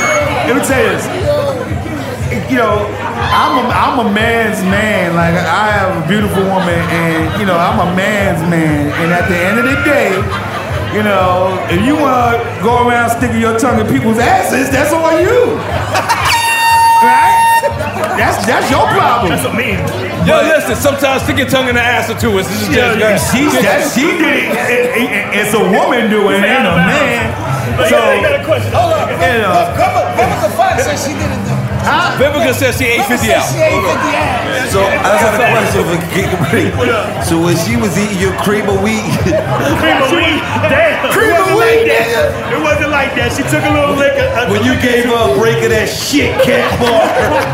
P: I'm a man's man. Like, I have a beautiful woman, and I'm a man's man. And at the end of the day, if you want to go around sticking your tongue in people's asses, that's on you. Right? That's your problem.
M: That's what I mean.
K: Yo, listen, sometimes stick your tongue in the ass or two. She did it.
P: It's a woman doing it, ain't a man. So,
M: I got a question. Hold on.
N: Vivica Fox said she didn't do it.
K: Vivica said she ate 50 out.
O: So I got a question for Gigabree. So when she was eating your cream of wheat,
M: Damn. It wasn't like that. She took a little lick.
O: When you gave her a break of that shit cat bar.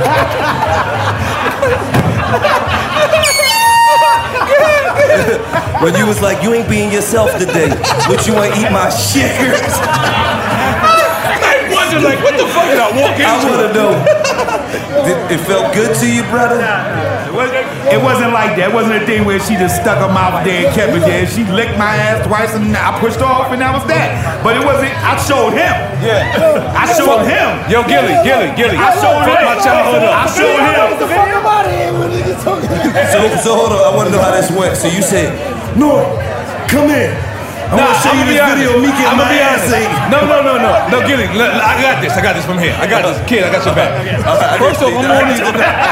O: When you was like, you ain't being yourself today, but you ain't eat my shiggers.
K: I wonder, like, what the fuck did I walk into?
O: I wanna know. It felt good to you, brother?
P: It wasn't like that. It wasn't a thing where she just stuck her mouth there and kept it there. She licked my ass twice and I pushed her off and that was that. But it wasn't, I showed him.
K: Yeah.
P: I showed him.
K: Yo, Gilly.
P: I showed him.
K: My childhood up.
P: I showed him.
O: So hold on, I wanna know how this went. So you said, no, come here. I want to show you this video of me getting my ass ate.
K: No, Gilly, I got this from here. I got this. Kid, I got your back. First off, I'm on these.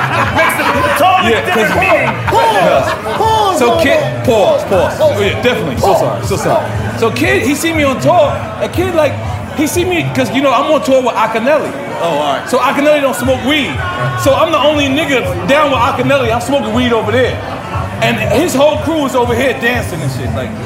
K: So Kid, pause. Oh yeah, definitely. So sorry. So Kid, he see me on tour. A kid, like, he see me, because, I'm on tour with Akinelli.
O: Oh, all right.
K: So Akinelli don't smoke weed. So I'm the only nigga down with Akinelli. I'm smoking weed over there. And his whole crew is over here dancing and shit. Like,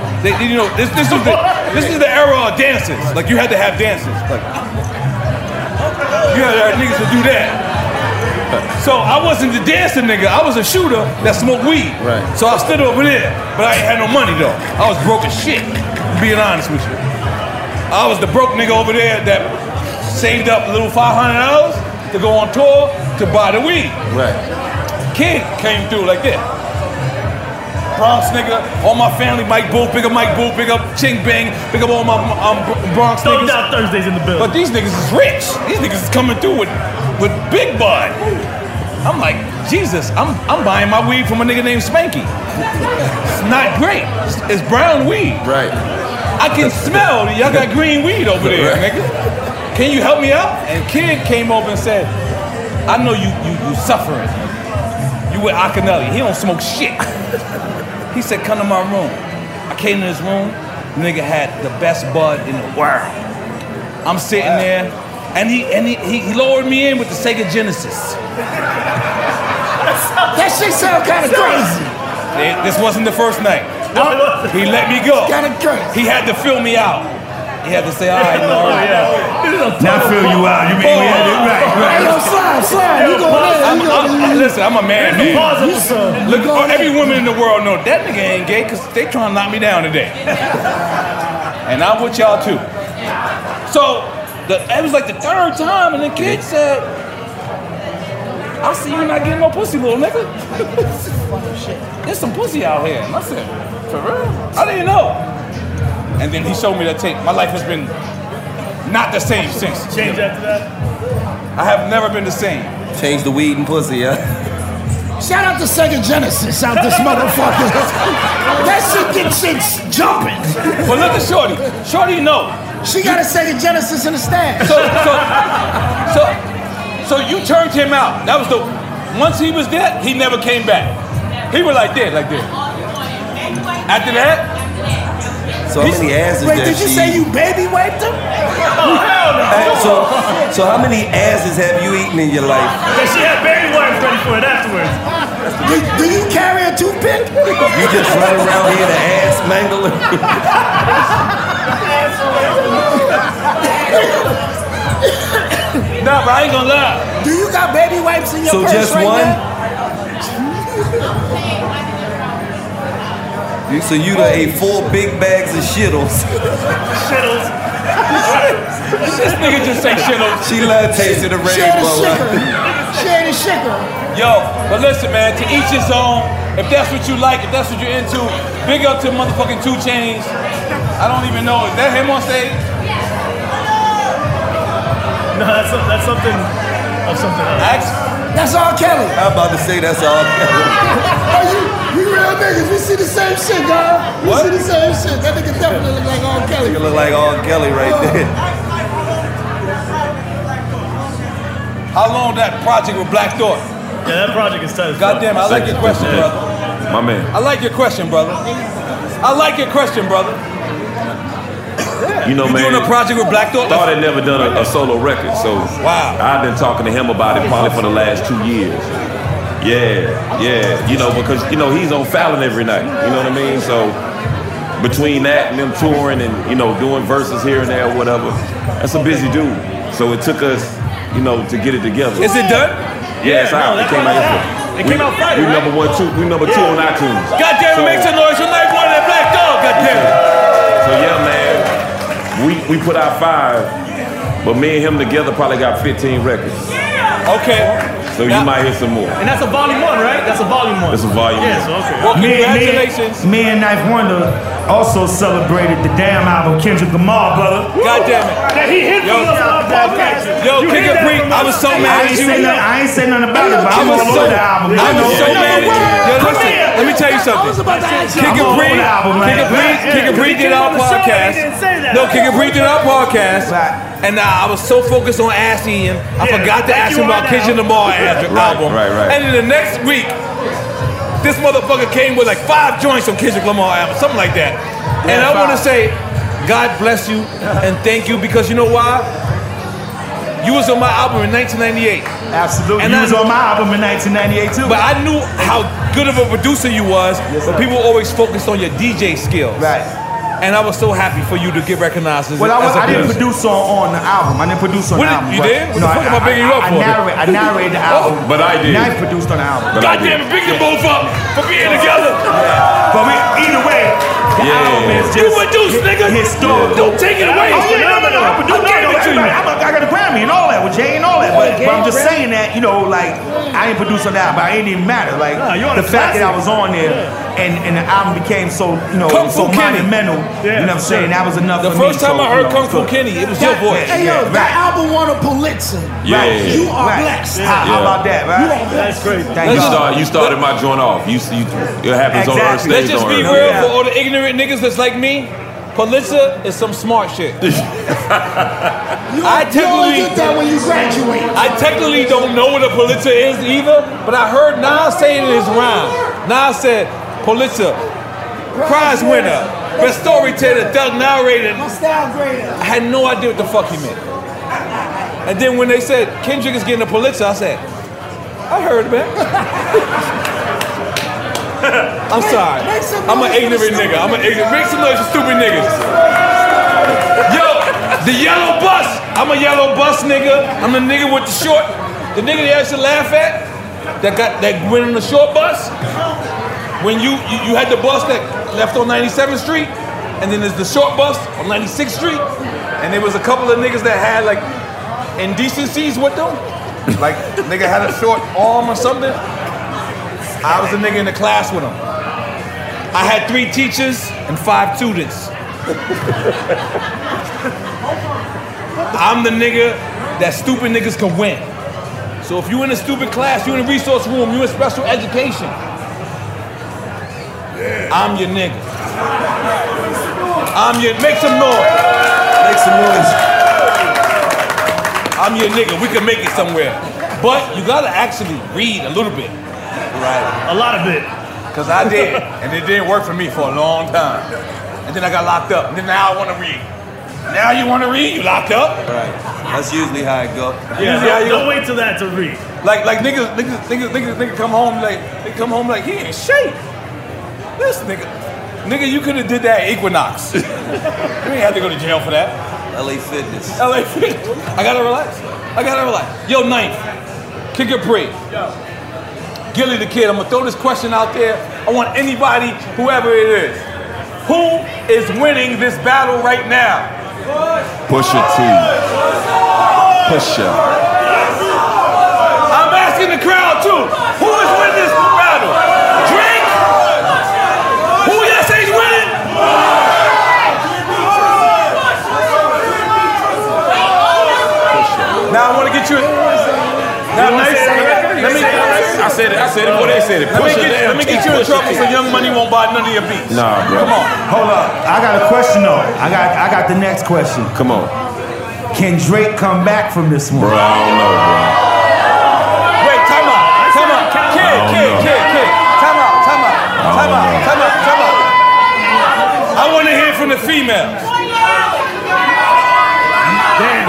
K: this is the era of dances. Like, you had to have dances. Like, you had to have niggas to do that. So I wasn't the dancing nigga. I was a shooter that smoked weed.
O: Right.
K: So I stood over there, but I ain't had no money though. I was broke as shit. Being honest with you, I was the broke nigga over there that saved up a little $500 to go on tour to buy the weed.
O: Right.
K: Kid came through like this. Bronx nigga, all my family, Mike Boo, big up Ching Bang, big up all my Bronx niggas.
M: Down Thursdays in the building.
K: But these niggas is rich. These niggas is coming through with big bud. I'm like, Jesus, I'm buying my weed from a nigga named Spanky. It's not great. It's brown weed.
O: Right.
K: I can smell that y'all got green weed over there, nigga. Can you help me out? And Kid came over and said, I know you suffering. You with Akinelli. He don't smoke shit. He said, come to my room. I came to his room. The nigga had the best bud in the world. I'm sitting there, and he lowered me in with the Sega Genesis.
N: That shit sound kind of crazy.
K: This wasn't the first night. He let me go.
N: Kind of crazy.
K: He had to fill me out. He had to say, all right, no.
P: Not fill you out. You mean right.
N: Hey, yo, slide. You go there.
K: Listen, I'm a man. Look, every woman in the world know that nigga ain't gay because they trying to knock me down today. And I'm with y'all too. So it was like the third time, and the kid said, I see you not getting no pussy, little nigga. There's some pussy out here. And I said, for real? I didn't know. And then he showed me that tape. My life has been not the same since.
M: Change after that?
K: I have never been the same.
O: Change the weed and pussy, yeah?
N: Shout out to Sega Genesis out this motherfucker. That shit gets shit jumping.
K: But look at Shorty. Shorty know.
N: She got a Sega Genesis in the stash.
K: So you turned him out. That was the. Once he was there, he never came back. He was like this. After that.
O: So how many asses
N: Wait, did you say you baby wiped him?
K: Oh, hell no.
O: So how many asses have you eaten in your life?
M: Yeah, she had baby wipes ready for it afterwards.
N: Do you carry a toothpick?
O: You just run around here to ass mangler.
K: Nah, but I ain't gonna lie.
N: Do you got baby wipes in your
O: So
N: purse
O: just
N: right
O: one?
N: now?
O: So you done ate 4 big bags of Shittles.
M: Shittles.
K: This nigga just say Shittles.
O: She love tasting the rainbow.
N: She ain't a shaker.
K: Yo, but listen, man, to each his own. If that's what you like, if that's what you're into, big up to motherfucking 2 Chainz. I don't even know. Is that him on stage?
M: No, that's something of something else.
N: That's R. Kelly.
O: I'm about to say that's all Kelly.
N: We real niggas. We see the same shit, dog. We see the same shit. That nigga definitely look like R. Kelly.
O: Nigga look like R. Kelly right there.
K: How long that project with Black Thought?
M: Yeah, that project is tight.
K: Goddamn, I like your question, brother.
T: My man.
K: I like your question, brother.
T: You know, man.
K: You doing a project with Black Thought?
T: Thought had never done a solo record, so
K: wow.
T: I've been talking to him about it probably for the last 2 years. Yeah. You know, because he's on Fallon every night. You know what I mean? So between that and them touring and doing verses here and there or whatever, that's a busy dude. So it took us, to get it together.
K: Is it done?
T: Yeah, it's out. It came out yesterday.
M: It came out Friday.
T: We number 1, 2. We number 2 on iTunes.
K: Goddamn, make some noise for Night One and Black Dog. Goddamn.
T: So yeah, man. We put out 5, but me and him together probably got 15 records.
K: Okay.
T: So you might hear some more.
M: And that's a volume 1, right? That's a volume 1.
T: It's a volume 1.
M: Yes, okay.
K: Well, congratulations.
P: Me and Knife Wonder also celebrated the damn album Kendrick Lamar, brother.
K: God damn it.
M: That he hit for us on our podcast.
K: Yo, King of Preach, I was so mad at you.
P: I ain't say nothing about it, but I was all over the album.
K: I was so mad at you. Yo, listen, let me tell you something. King of Preach did our podcast. No, King of Preach did our podcast. And I was so focused on asking him, I forgot to ask him about Kendrick Lamar album.
T: Right.
K: And then the next week, this motherfucker came with like 5 joints on Kendrick Lamar album, something like that. And I want to say, God bless you and thank you, because you know why? You was on my album in 1998.
P: Absolutely. And you was on my album in 1998 too.
K: But I knew how good of a producer you was, but people always focused on your DJ skills.
P: Right.
K: And I was so happy for you to get recognized as
P: I didn't produce on the album. I didn't produce on the album.
K: You did? What the fuck am I bigging you up for?
P: I narrated the album.
T: But I did.
P: Knife produced on the album.
K: God damn it, big them both up for being together.
P: But either way, the album is just...
K: You produced, nigga.
P: Historical.
K: Don't take it away.
P: Oh, yeah, no. I gave it to you. I got a Grammy and all that with Jay and all that. But I'm just saying that, I didn't produce on the album. It didn't even matter. Like, the fact that I was on there and the album became so, so monumental. You know what I'm saying? That was enough
K: for me. The first time I heard Kung Fu Kenny, it was your voice.
N: Hey, yo, that album won a Pulitzer.
T: Yeah.
N: You are blessed.
P: How about that, right?
M: That's crazy.
T: You started my joint off. It happens on Earth
K: Let's
T: stage.
K: just be real for all the ignorant niggas that's like me. Pulitzer is some smart shit.
N: You only get that when you graduate.
K: I technically don't know what a Pulitzer is either, but I heard Nas say it in his rhyme. Nas said, Pulitzer, prize winner, best storyteller, Doug narrator.
N: Style grader.
K: I had no idea what the fuck he meant. And then when they said Kendrick is getting a Pulitzer, I said, I heard, man. I'm sorry. I'm an ignorant nigga. Make some noise for stupid niggas. Yo, the yellow bus. I'm a yellow bus nigga. I'm the nigga with the short. The nigga they used to laugh at that went on the short bus. When you had the bus that left on 97th Street, and then there's the short bus on 96th Street, and there was a couple of niggas that had like indecencies with them. Like nigga had a short arm or something. I was a nigga in the class with him. I had 3 teachers and 5 students. I'm the nigga that stupid niggas can win. So if you in a stupid class, you in a resource room, you in special education, I'm your nigga. Make some noise.
O: Make some
K: I'm your nigga. We can make it somewhere. But you gotta actually read a little bit.
L: Right. A lot of it.
K: Because I did. And it didn't work for me for a long time. And then I got locked up. And then now I want to read. Now you want to read? You locked up?
O: Right. That's usually how it go.
L: Yeah, don't wait till that to read.
K: Like niggas come home like he ain't shape. This nigga, you could have did that at Equinox. You ain't have to go to jail for that.
O: LA Fitness.
K: LA Fitness. I gotta relax. Yo, Ninth, kick it pre. Gilly the Kid. I'm gonna throw this question out there. I want anybody, whoever it is, who is winning this battle right now?
T: Pusha T. Pusha.
K: I'm asking the crowd too. Who is winning this battle? Drake? Who y'all say is winning? Now I want to get you. I said it before they said it. Let me get you in trouble so Young Money won't buy none of your beats.
T: Nah, bro.
K: Come on.
P: Hold up. I got a question though. I got the next question.
T: Come on.
P: Can Drake come back from this one?
T: Bro, I don't know, bro.
K: Wait, time out. Kid. Time out. I want to hear from the females.
L: Damn.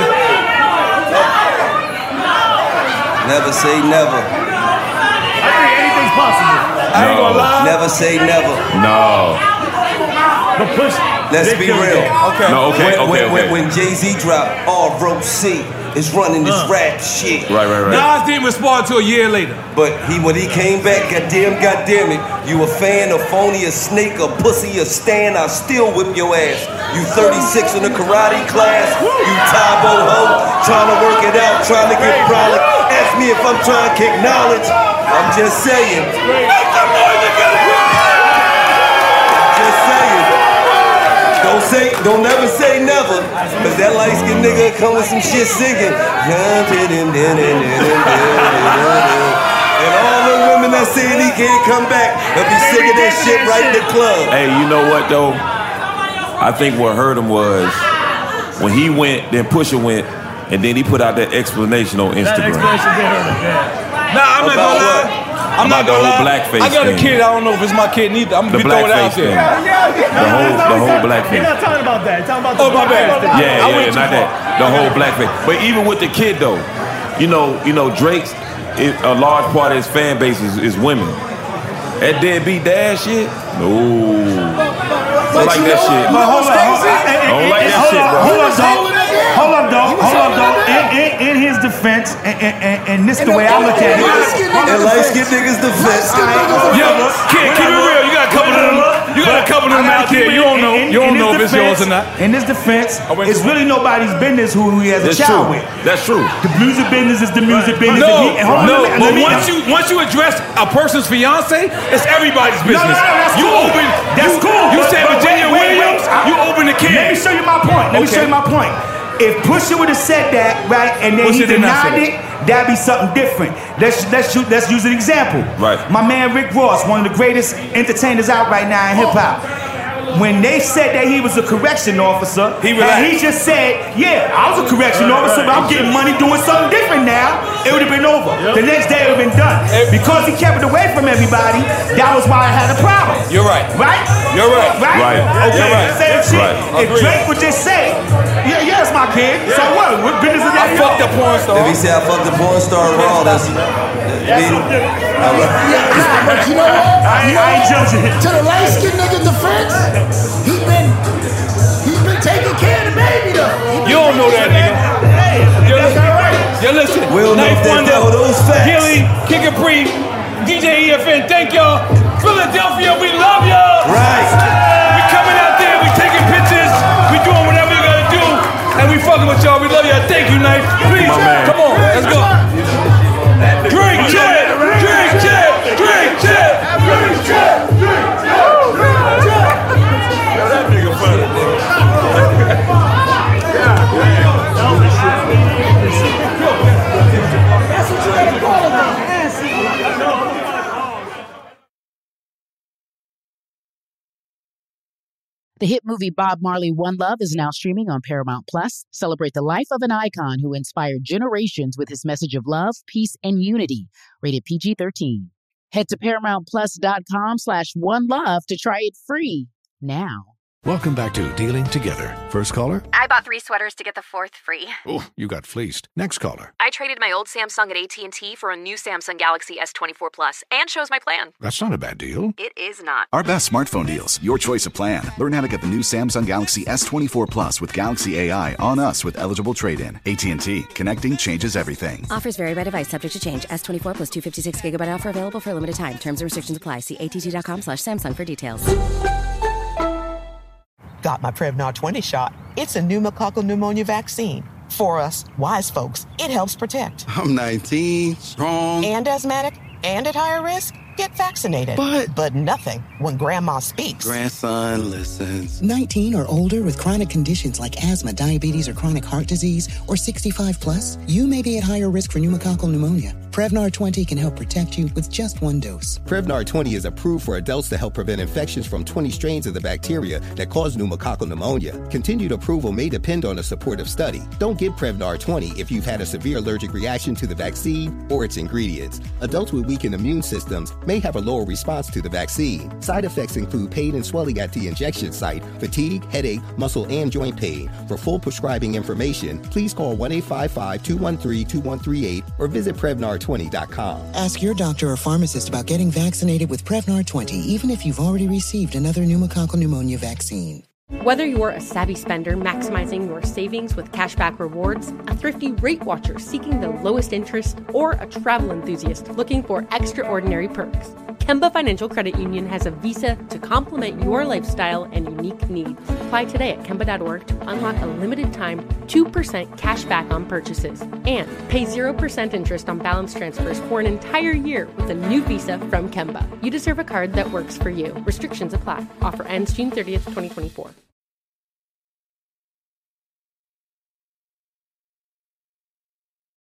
O: Never say never.
L: I think anything's possible.
K: I ain't gonna lie.
O: Never say never.
T: No.
L: But push.
O: Let's be real.
K: Okay.
T: No, okay.
O: When Jay-Z dropped R.O.C. is running this rap shit.
T: Right.
K: Nas didn't respond till a year later.
O: But when he came back, goddamn it, you a fan, a phony, a snake, a pussy, a stan, I still whip your ass. You 36 in a karate class, you Tybo ho, trying to work it out, trying to get brolic. Ask me if I'm trying to kick knowledge. I'm just saying. Don't never say never, cause that light-skinned nigga come with some shit singing. And all the women that say he can't come back, they'll be singing that shit right in the club.
T: Hey, you know what though? I think what hurt him was when he went, then Pusha went, and then he put out that explanation on Instagram.
L: That explanation did hurt him, yeah.
K: Nah, I'm not gonna lie. I'm not gonna lie.
T: Blackface
K: I got a
T: thing.
K: kid. I don't know if it's my kid neither. I'm gonna be throwing it out there.
T: The whole blackface.
L: You're not talking about that. You're talking about the
K: my bad.
T: Yeah, not that. The whole blackface. But even with the kid though, you know, Drake's a large part of his fan base is women. That deadbeat dad shit? No. I like that shit.
P: But hold on.
T: I don't like that shit, bro.
P: Hold up, though. In his defense, and this the way I look at it.
O: And light-skinned niggas defense.
K: Yo, kid, keep it real. You got a couple of them. You got a couple of them out there. You don't know. You don't know if it's yours or not.
P: In this defense, it's really nobody's business who he has a child with.
T: That's true.
P: The music business is the music business.
K: No. But once you address a person's fiance, it's everybody's business.
P: No, that's cool. That's cool.
K: You said Virginia Williams. You open the kid.
P: Let me show you my point. If Pusha would have said that, right, and then he denied it, that'd be something different. Let's use an example.
T: Right.
P: My man Rick Ross, one of the greatest entertainers out right now in hip hop. When they said that he was a correction officer, he just said, yeah, I was a correction officer, but I'm getting money doing something different now, it would have been over. The next day it would have been done. Because he kept it away from everybody, that was why I had a problem.
K: You're right.
P: Right?
K: You're right.
P: Right? Okay,
K: You're right.
P: Same shit.
T: Right.
P: If Drake would just say, yeah, it's my kid, so what? What business is that?
K: I fucked the porn star.
O: If he said I fucked the porn star raw, that's
N: But you know what?
P: I ain't judging it.
N: To the light-skinned nigga defense, he's been taking care of the baby though.
K: You don't know that nigga. Yo, listen. Knife Wonder, Gilly, Kick It Pre, DJ EFN, thank y'all. Philadelphia, we love y'all.
O: Right.
K: We coming out there, we taking pictures, we doing whatever you gotta do, and we fucking with y'all. We love y'all. Thank you, Knife. Please, come on, let's go. Drink check. That nigga funny.
A: The hit movie Bob Marley, One Love is now streaming on Paramount Plus. Celebrate the life of an icon who inspired generations with his message of love, peace, and unity. Rated PG-13. Head to ParamountPlus.com/OneLove to try it free now.
B: Welcome back to Dealing Together. First caller?
C: I bought 3 sweaters to get the 4th free.
B: Oh, you got fleeced. Next caller?
C: I traded my old Samsung at AT&T for a new Samsung Galaxy S24 Plus and shows my plan.
B: That's not a bad deal.
C: It is not.
D: Our best smartphone deals. Your choice of plan. Learn how to get the new Samsung Galaxy S24 Plus with Galaxy AI on us with eligible trade-in. AT&T. Connecting changes everything.
E: Offers vary by device, subject to change. S24 plus 256 gigabyte offer available for a limited time. Terms and restrictions apply. See att.com/Samsung for details.
F: Got my Prevnar 20 shot. It's a pneumococcal pneumonia vaccine. For us, wise folks, it helps protect.
G: I'm 19, strong.
F: And asthmatic, and at higher risk? Get vaccinated. But nothing when grandma speaks.
G: Grandson listens.
H: 19 or older with chronic conditions like asthma, diabetes, or chronic heart disease, or 65 plus, you may be at higher risk for pneumococcal pneumonia. Prevnar 20 can help protect you with just one dose.
I: Prevnar 20 is approved for adults to help prevent infections from 20 strains of the bacteria that cause pneumococcal pneumonia. Continued approval may depend on a supportive study. Don't get Prevnar 20 if you've had a severe allergic reaction to the vaccine or its ingredients. Adults with weakened immune systems may have a lower response to the vaccine. Side effects include pain and swelling at the injection site, fatigue, headache, muscle, and joint pain. For full prescribing information, please call 1-855-213-2138 or visit Prevnar20.com.
H: Ask your doctor or pharmacist about getting vaccinated with Prevnar 20, even if you've already received another pneumococcal pneumonia vaccine.
J: Whether you're a savvy spender maximizing your savings with cashback rewards, a thrifty rate watcher seeking the lowest interest, or a travel enthusiast looking for extraordinary perks, Kemba Financial Credit Union has a visa to complement your lifestyle and unique needs. Apply today at Kemba.org to unlock a limited time 2% cash back on purchases and pay 0% interest on balance transfers for an entire year with a new visa from Kemba. You deserve a card that works for you. Restrictions apply. Offer ends June 30th, 2024.